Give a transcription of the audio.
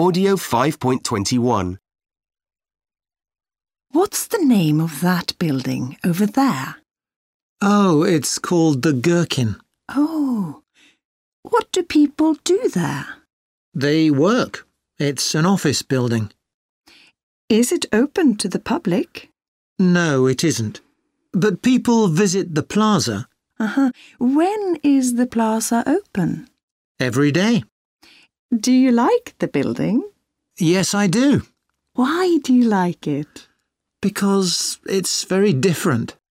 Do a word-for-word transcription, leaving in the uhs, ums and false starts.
Audio five point twenty-one. What's the name of that building over there? Oh, it's called the Gherkin. Oh, what do people do there? They work. It's an office building. Is it open to the public? No, it isn't. But people visit the plaza. Uh-huh. When is the plaza open? Every day. Do you like the building? Yes, I do. Why do you like it? Because it's very different.